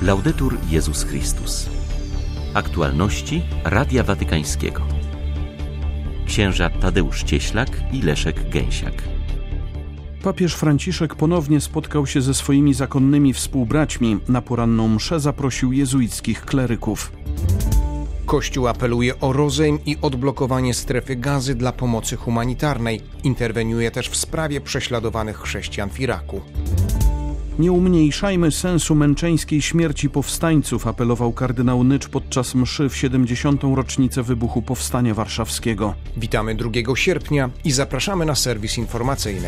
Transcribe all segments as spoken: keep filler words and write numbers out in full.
Laudetur Jezus Chrystus. Aktualności Radia Watykańskiego. Księża Tadeusz Cieślak i Leszek Gęsiak. Papież Franciszek ponownie spotkał się ze swoimi zakonnymi współbraćmi. Na poranną mszę zaprosił jezuickich kleryków. Kościół apeluje o rozejm i odblokowanie strefy Gazy dla pomocy humanitarnej. Interweniuje też w sprawie prześladowanych chrześcijan w Iraku. Nie umniejszajmy sensu męczeńskiej śmierci powstańców, apelował kardynał Nycz podczas mszy w siedemdziesiątą rocznicę wybuchu Powstania Warszawskiego. Witamy drugiego sierpnia i zapraszamy na serwis informacyjny.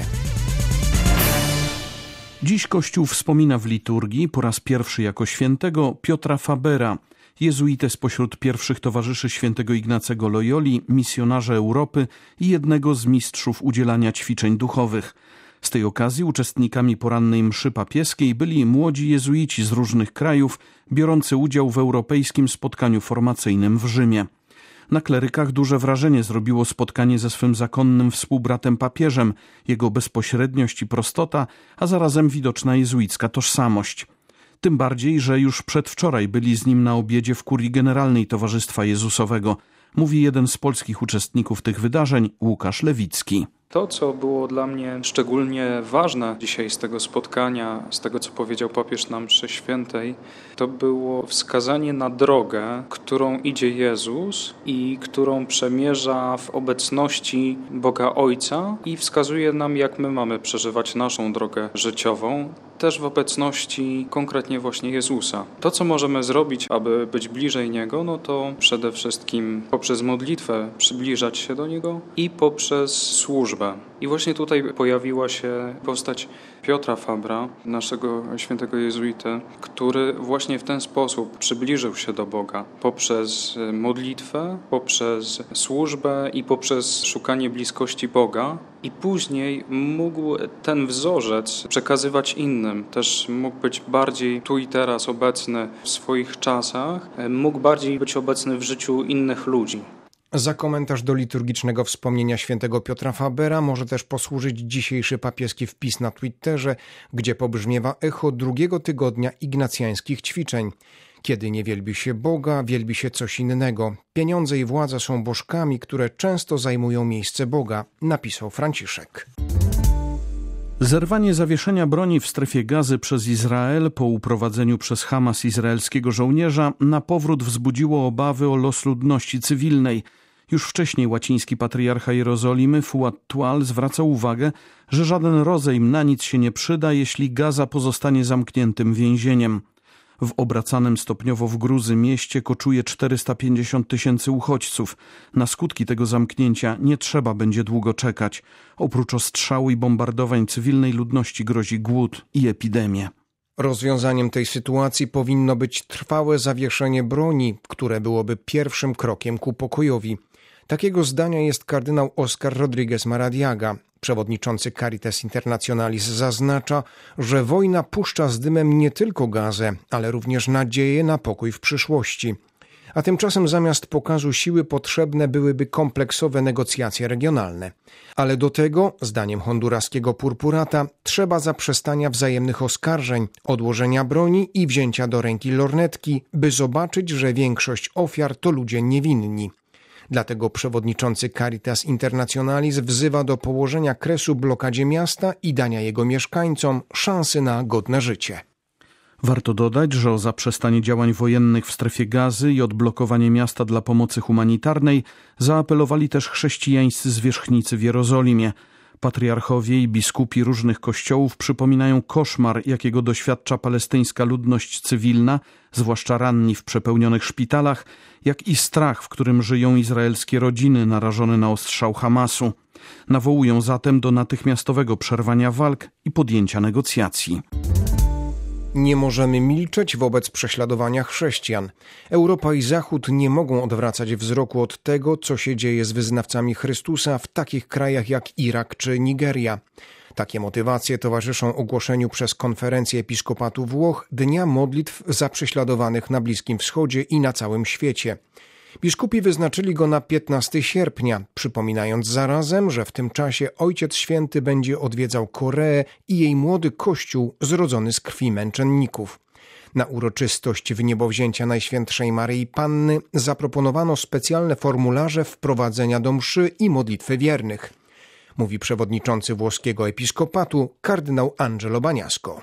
Dziś Kościół wspomina w liturgii po raz pierwszy jako świętego Piotra Fabera, jezuitę spośród pierwszych towarzyszy świętego Ignacego Loyoli, misjonarza Europy i jednego z mistrzów udzielania ćwiczeń duchowych. Z tej okazji uczestnikami porannej mszy papieskiej byli młodzi jezuici z różnych krajów, biorący udział w europejskim spotkaniu formacyjnym w Rzymie. Na klerykach duże wrażenie zrobiło spotkanie ze swym zakonnym współbratem papieżem, jego bezpośredniość i prostota, a zarazem widoczna jezuicka tożsamość. Tym bardziej, że już przedwczoraj byli z nim na obiedzie w kurii generalnej Towarzystwa Jezusowego, mówi jeden z polskich uczestników tych wydarzeń, Łukasz Lewicki. To, co było dla mnie szczególnie ważne dzisiaj z tego spotkania, z tego, co powiedział papież na mszy świętej, to było wskazanie na drogę, którą idzie Jezus i którą przemierza w obecności Boga Ojca i wskazuje nam, jak my mamy przeżywać naszą drogę życiową, też w obecności konkretnie właśnie Jezusa. To, co możemy zrobić, aby być bliżej Niego, no to przede wszystkim poprzez modlitwę przybliżać się do Niego i poprzez służbę. I właśnie tutaj pojawiła się postać Piotra Fabra, naszego świętego jezuity, który właśnie w ten sposób przybliżył się do Boga poprzez modlitwę, poprzez służbę i poprzez szukanie bliskości Boga. I później mógł ten wzorzec przekazywać innym. Też mógł być bardziej tu i teraz obecny w swoich czasach, mógł bardziej być obecny w życiu innych ludzi. Za komentarz do liturgicznego wspomnienia świętego Piotra Fabera może też posłużyć dzisiejszy papieski wpis na Twitterze, gdzie pobrzmiewa echo drugiego tygodnia ignacjańskich ćwiczeń. Kiedy nie wielbi się Boga, wielbi się coś innego. Pieniądze i władza są bożkami, które często zajmują miejsce Boga, napisał Franciszek. Zerwanie zawieszenia broni w strefie Gazy przez Izrael po uprowadzeniu przez Hamas izraelskiego żołnierza na powrót wzbudziło obawy o los ludności cywilnej. Już wcześniej łaciński patriarcha Jerozolimy Fuad Tual zwracał uwagę, że żaden rozejm na nic się nie przyda, jeśli Gaza pozostanie zamkniętym więzieniem. W obracanym stopniowo w gruzy mieście koczuje czterysta pięćdziesiąt tysięcy uchodźców. Na skutki tego zamknięcia nie trzeba będzie długo czekać. Oprócz ostrzału i bombardowań cywilnej ludności grozi głód i epidemie. Rozwiązaniem tej sytuacji powinno być trwałe zawieszenie broni, które byłoby pierwszym krokiem ku pokojowi. Takiego zdania jest kardynał Oscar Rodriguez Maradiaga. Przewodniczący Caritas Internationalis zaznacza, że wojna puszcza z dymem nie tylko Gazę, ale również nadzieję na pokój w przyszłości. A tymczasem zamiast pokazu siły potrzebne byłyby kompleksowe negocjacje regionalne. Ale do tego, zdaniem honduraskiego purpurata, trzeba zaprzestania wzajemnych oskarżeń, odłożenia broni i wzięcia do ręki lornetki, by zobaczyć, że większość ofiar to ludzie niewinni. Dlatego przewodniczący Caritas Internationalis wzywa do położenia kresu blokadzie miasta i dania jego mieszkańcom szansy na godne życie. Warto dodać, że o zaprzestanie działań wojennych w strefie Gazy i odblokowanie miasta dla pomocy humanitarnej zaapelowali też chrześcijańscy zwierzchnicy w Jerozolimie. Patriarchowie i biskupi różnych kościołów przypominają koszmar, jakiego doświadcza palestyńska ludność cywilna, zwłaszcza ranni w przepełnionych szpitalach, jak i strach, w którym żyją izraelskie rodziny narażone na ostrzał Hamasu. Nawołują zatem do natychmiastowego przerwania walk i podjęcia negocjacji. Nie możemy milczeć wobec prześladowania chrześcijan. Europa i Zachód nie mogą odwracać wzroku od tego, co się dzieje z wyznawcami Chrystusa w takich krajach jak Irak czy Nigeria. Takie motywacje towarzyszą ogłoszeniu przez Konferencję Episkopatu Włoch Dnia Modlitw za prześladowanych na Bliskim Wschodzie i na całym świecie. Biskupi wyznaczyli go na piętnastego sierpnia, przypominając zarazem, że w tym czasie Ojciec Święty będzie odwiedzał Koreę i jej młody kościół zrodzony z krwi męczenników. Na uroczystość wyniebowzięcia Najświętszej Maryi Panny zaproponowano specjalne formularze wprowadzenia do mszy i modlitwy wiernych, mówi przewodniczący włoskiego episkopatu kardynał Angelo Bagnasco.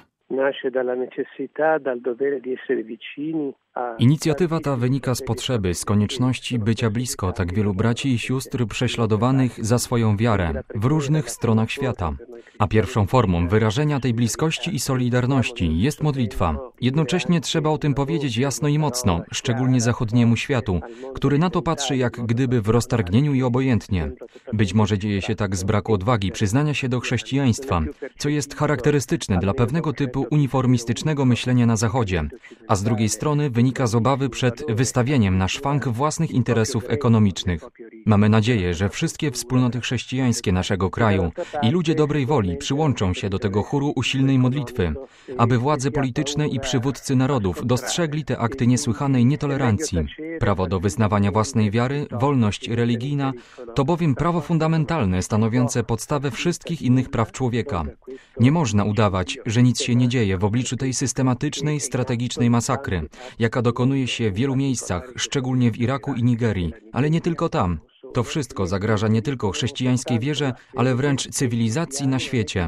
Inicjatywa ta wynika z potrzeby, z konieczności bycia blisko tak wielu braci i sióstr prześladowanych za swoją wiarę w różnych stronach świata. A pierwszą formą wyrażenia tej bliskości i solidarności jest modlitwa. Jednocześnie trzeba o tym powiedzieć jasno i mocno, szczególnie zachodniemu światu, który na to patrzy jak gdyby w roztargnieniu i obojętnie. Być może dzieje się tak z braku odwagi przyznania się do chrześcijaństwa, co jest charakterystyczne dla pewnego typu uniformistycznego myślenia na Zachodzie, a z drugiej strony wynika z obawy przed wystawieniem na szwank własnych interesów ekonomicznych. Mamy nadzieję, że wszystkie wspólnoty chrześcijańskie naszego kraju i ludzie dobrej woli przyłączą się do tego chóru usilnej modlitwy, aby władze polityczne i przywódcy narodów dostrzegli te akty niesłychanej nietolerancji. Prawo do wyznawania własnej wiary, wolność religijna to bowiem prawo fundamentalne stanowiące podstawę wszystkich innych praw człowieka. Nie można udawać, że nic się nie dzieje w obliczu tej systematycznej, strategicznej masakry, jaka dokonuje się w wielu miejscach, szczególnie w Iraku i Nigerii, ale nie tylko tam. To wszystko zagraża nie tylko chrześcijańskiej wierze, ale wręcz cywilizacji na świecie.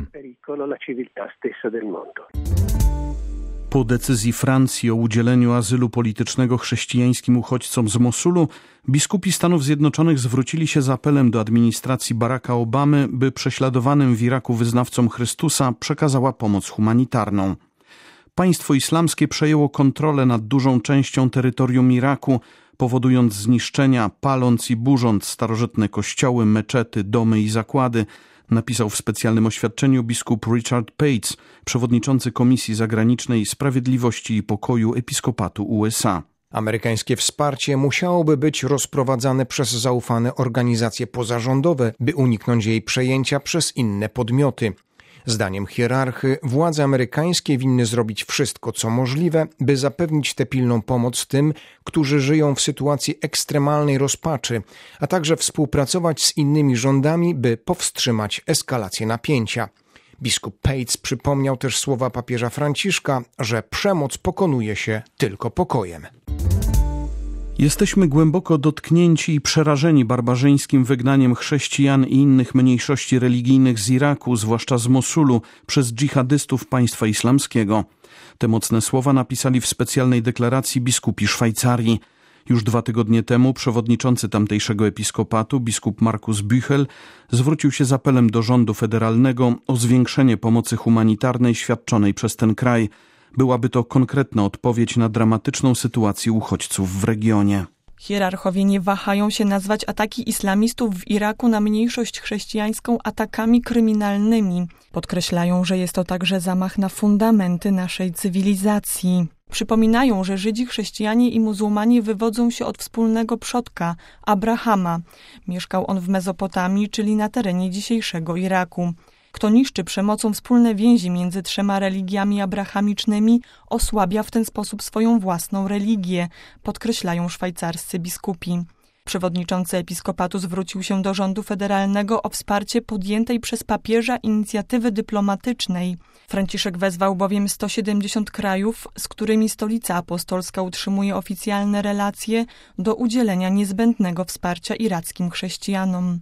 Po decyzji Francji o udzieleniu azylu politycznego chrześcijańskim uchodźcom z Mosulu, biskupi Stanów Zjednoczonych zwrócili się z apelem do administracji Baracka Obamy, by prześladowanym w Iraku wyznawcom Chrystusa przekazała pomoc humanitarną. Państwo islamskie przejęło kontrolę nad dużą częścią terytorium Iraku, powodując zniszczenia, paląc i burząc starożytne kościoły, meczety, domy i zakłady, napisał w specjalnym oświadczeniu biskup Richard Pates, przewodniczący Komisji Zagranicznej Sprawiedliwości i Pokoju Episkopatu U S A. Amerykańskie wsparcie musiałoby być rozprowadzane przez zaufane organizacje pozarządowe, by uniknąć jej przejęcia przez inne podmioty. Zdaniem hierarchy władze amerykańskie winny zrobić wszystko, co możliwe, by zapewnić tę pilną pomoc tym, którzy żyją w sytuacji ekstremalnej rozpaczy, a także współpracować z innymi rządami, by powstrzymać eskalację napięcia. Biskup Pates przypomniał też słowa papieża Franciszka, że przemoc pokonuje się tylko pokojem. Jesteśmy głęboko dotknięci i przerażeni barbarzyńskim wygnaniem chrześcijan i innych mniejszości religijnych z Iraku, zwłaszcza z Mosulu, przez dżihadystów państwa islamskiego. Te mocne słowa napisali w specjalnej deklaracji biskupi Szwajcarii. Już dwa tygodnie temu przewodniczący tamtejszego episkopatu, biskup Markus Büchel, zwrócił się z apelem do rządu federalnego o zwiększenie pomocy humanitarnej świadczonej przez ten kraj. Byłaby to konkretna odpowiedź na dramatyczną sytuację uchodźców w regionie. Hierarchowie nie wahają się nazwać ataki islamistów w Iraku na mniejszość chrześcijańską atakami kryminalnymi. Podkreślają, że jest to także zamach na fundamenty naszej cywilizacji. Przypominają, że Żydzi, chrześcijanie i muzułmanie wywodzą się od wspólnego przodka, Abrahama. Mieszkał on w Mezopotamii, czyli na terenie dzisiejszego Iraku. Kto niszczy przemocą wspólne więzi między trzema religiami abrahamicznymi, osłabia w ten sposób swoją własną religię, podkreślają szwajcarscy biskupi. Przewodniczący episkopatu zwrócił się do rządu federalnego o wsparcie podjętej przez papieża inicjatywy dyplomatycznej. Franciszek wezwał bowiem sto siedemdziesiąt krajów, z którymi Stolica Apostolska utrzymuje oficjalne relacje, do udzielenia niezbędnego wsparcia irackim chrześcijanom.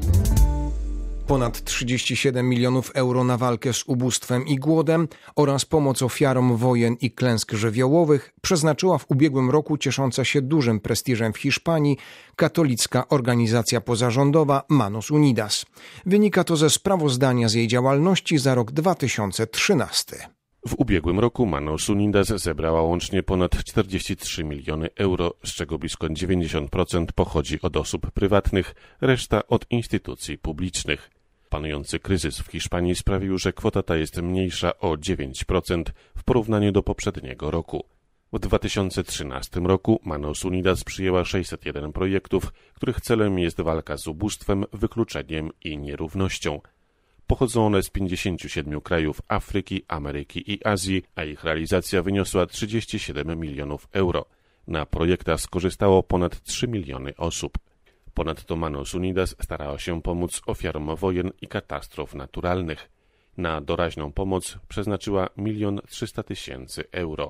Ponad trzydzieści siedem milionów euro na walkę z ubóstwem i głodem oraz pomoc ofiarom wojen i klęsk żywiołowych przeznaczyła w ubiegłym roku ciesząca się dużym prestiżem w Hiszpanii katolicka organizacja pozarządowa Manos Unidas. Wynika to ze sprawozdania z jej działalności za rok dwa tysiące trzynasty. W ubiegłym roku Manos Unidas zebrała łącznie ponad czterdzieści trzy miliony euro, z czego blisko dziewięćdziesiąt procent pochodzi od osób prywatnych, reszta od instytucji publicznych. Panujący kryzys w Hiszpanii sprawił, że kwota ta jest mniejsza o dziewięć procent w porównaniu do poprzedniego roku. W dwa tysiące trzynastym roku Manos Unidas przyjęła sześćset jeden projektów, których celem jest walka z ubóstwem, wykluczeniem i nierównością. Pochodzą one z pięćdziesięciu siedmiu krajów Afryki, Ameryki i Azji, a ich realizacja wyniosła trzydzieści siedem milionów euro. Na projektach skorzystało ponad trzy miliony osób. Ponadto Manos Unidas starała się pomóc ofiarom wojen i katastrof naturalnych. Na doraźną pomoc przeznaczyła milion trzysta tysięcy euro.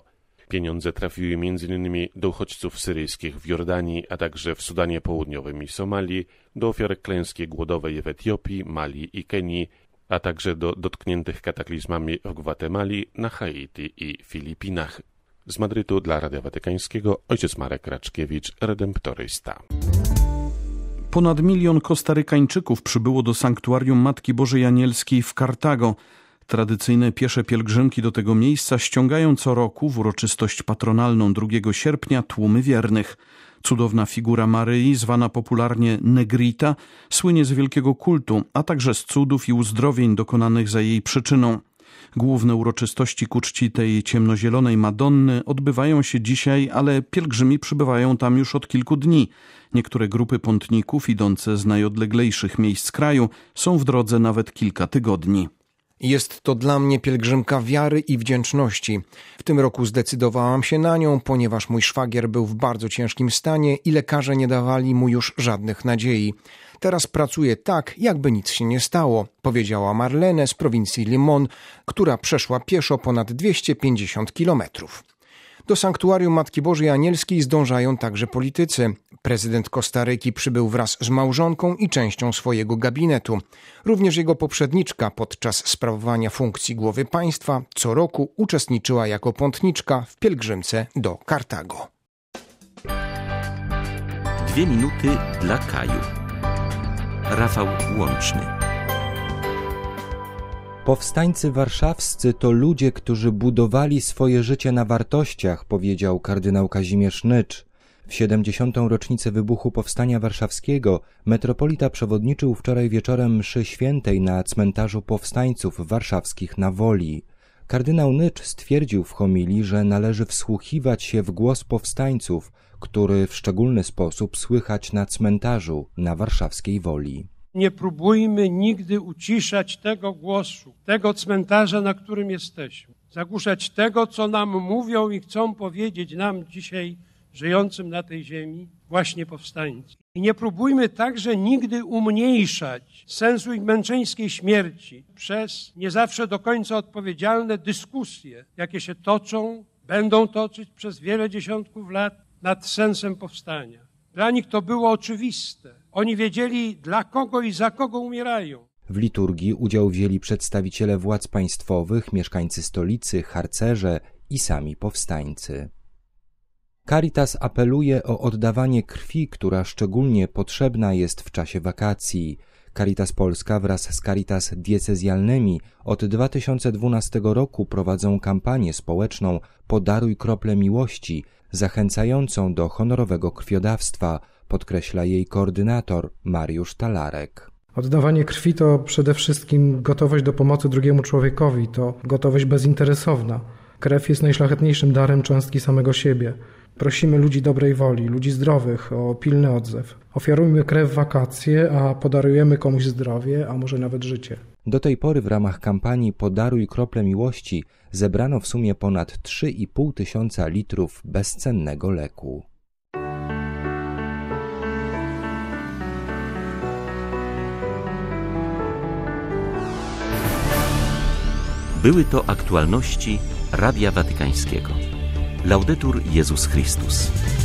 Pieniądze trafiły między innymi do uchodźców syryjskich w Jordanii, a także w Sudanie Południowym i Somalii, do ofiar klęski głodowej w Etiopii, Mali i Kenii, a także do dotkniętych kataklizmami w Gwatemali, na Haiti i Filipinach. Z Madrytu dla Radia Watykańskiego ojciec Marek Raczkiewicz, redemptorysta. Ponad milion Kostarykańczyków przybyło do sanktuarium Matki Bożej Anielskiej w Kartago. Tradycyjne piesze pielgrzymki do tego miejsca ściągają co roku w uroczystość patronalną drugiego sierpnia tłumy wiernych. Cudowna figura Maryi, zwana popularnie Negrita, słynie z wielkiego kultu, a także z cudów i uzdrowień dokonanych za jej przyczyną. Główne uroczystości ku czci tej ciemnozielonej Madonny odbywają się dzisiaj, ale pielgrzymi przybywają tam już od kilku dni. Niektóre grupy pątników idące z najodleglejszych miejsc kraju są w drodze nawet kilka tygodni. Jest to dla mnie pielgrzymka wiary i wdzięczności. W tym roku zdecydowałam się na nią, ponieważ mój szwagier był w bardzo ciężkim stanie i lekarze nie dawali mu już żadnych nadziei. Teraz pracuję tak, jakby nic się nie stało, powiedziała Marlene z prowincji Limón, która przeszła pieszo ponad dwieście pięćdziesiąt kilometrów. Do sanktuarium Matki Bożej Anielskiej zdążają także politycy. Prezydent Kostaryki przybył wraz z małżonką i częścią swojego gabinetu. Również jego poprzedniczka podczas sprawowania funkcji głowy państwa co roku uczestniczyła jako pątniczka w pielgrzymce do Kartago. Dwie minuty dla Kaju. Rafał Łączny. Powstańcy warszawscy to ludzie, którzy budowali swoje życie na wartościach, powiedział kardynał Kazimierz Nycz. W siedemdziesiątą rocznicę wybuchu Powstania Warszawskiego metropolita przewodniczył wczoraj wieczorem mszy świętej na cmentarzu powstańców warszawskich na Woli. Kardynał Nycz stwierdził w homilii, że należy wsłuchiwać się w głos powstańców, który w szczególny sposób słychać na cmentarzu na warszawskiej Woli. Nie próbujmy nigdy uciszać tego głosu, tego cmentarza, na którym jesteśmy. Zagłuszać tego, co nam mówią i chcą powiedzieć nam dzisiaj, żyjącym na tej ziemi, właśnie powstańcy. I nie próbujmy także nigdy umniejszać sensu ich męczeńskiej śmierci przez nie zawsze do końca odpowiedzialne dyskusje, jakie się toczą, będą toczyć przez wiele dziesiątków lat nad sensem powstania. Dla nich to było oczywiste. Oni wiedzieli, dla kogo i za kogo umierają. W liturgii udział wzięli przedstawiciele władz państwowych, mieszkańcy stolicy, harcerze i sami powstańcy. Caritas apeluje o oddawanie krwi, która szczególnie potrzebna jest w czasie wakacji. Caritas Polska wraz z Caritas diecezjalnymi od dwa tysiące dwunastego roku prowadzą kampanię społeczną Podaruj krople miłości, zachęcającą do honorowego krwiodawstwa, podkreśla jej koordynator Mariusz Talarek. Oddawanie krwi to przede wszystkim gotowość do pomocy drugiemu człowiekowi, to gotowość bezinteresowna. Krew jest najszlachetniejszym darem cząstki samego siebie. Prosimy ludzi dobrej woli, ludzi zdrowych o pilny odzew. Ofiarujmy krew w wakacje, a podarujemy komuś zdrowie, a może nawet życie. Do tej pory w ramach kampanii Podaruj krople miłości zebrano w sumie ponad trzy i pół tysiąca litrów bezcennego leku. Były to aktualności Radia Watykańskiego. Laudetur Jezus Chrystus.